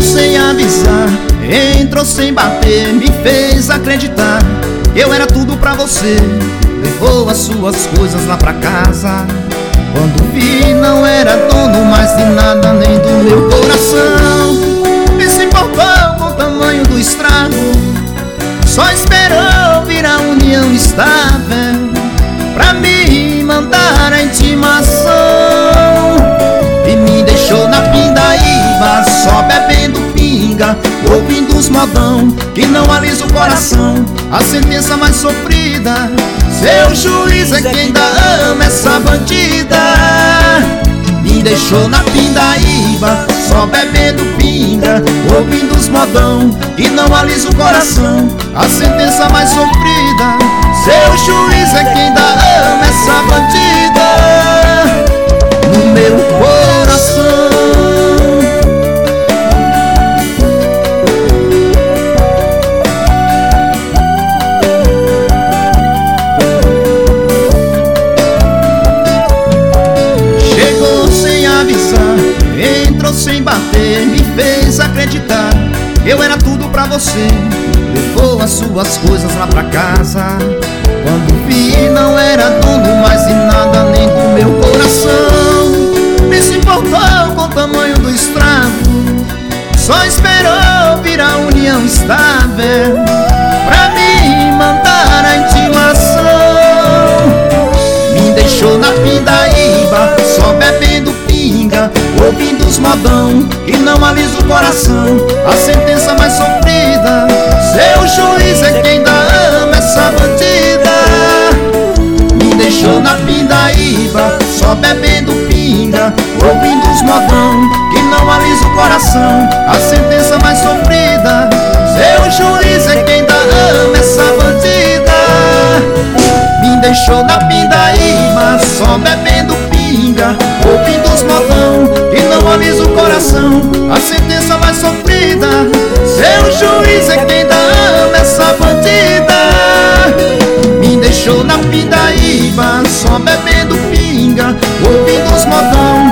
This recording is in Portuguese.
sem avisar, entrou sem bater, me fez acreditar que eu era tudo pra você. Levou as suas coisas lá pra casa. Quando vi não era dono mais de nada, nem do meu coração. E se importou com o tamanho do estrago, só esperou vir a união estável pra me mandar a intimação. E me deixou na pindaíba, só bebendo pinga, ouvindo os modão que não alisa o coração. A sentença mais sofrida, seu juiz é quem ainda ama essa bandida. Me deixou na pindaíba, só bebendo pinga, ouvindo os modão que não alisa o coração. A sentença mais sofrida, seu juiz é quem ainda ama essa bandida. No meu coração. Chegou sem avisar, entrou sem bater, me fez acreditar que eu era tudo pra você. Levou as suas coisas lá pra casa. Quando vi não era dono mais de nada, nem do meu coração. Nem se importou com o tamanho do estrago, só esperou vir a união estável pra me mandar a intimação. Me deixou na pindaíba, só bebendo pinga, ouvindo os modão que não alisa o coração. A sentença mais sofrida, seu juiz é quem ainda ama essa bandida. Me deixou na pindaíba, só bebendo pinga, ouvindo os modão que não alisa o coração. A sentença mais sofrida, seu juiz é quem ainda ama essa bandida. Me deixou na pindaíba, só bebendo pinga, ouvindo os modão que não alisa o coração. A sentença mais sofrida, seu juiz é quem ainda ama essa bandida. Me deixou na pindaíba, só bebendo pinga, ouvindo os modão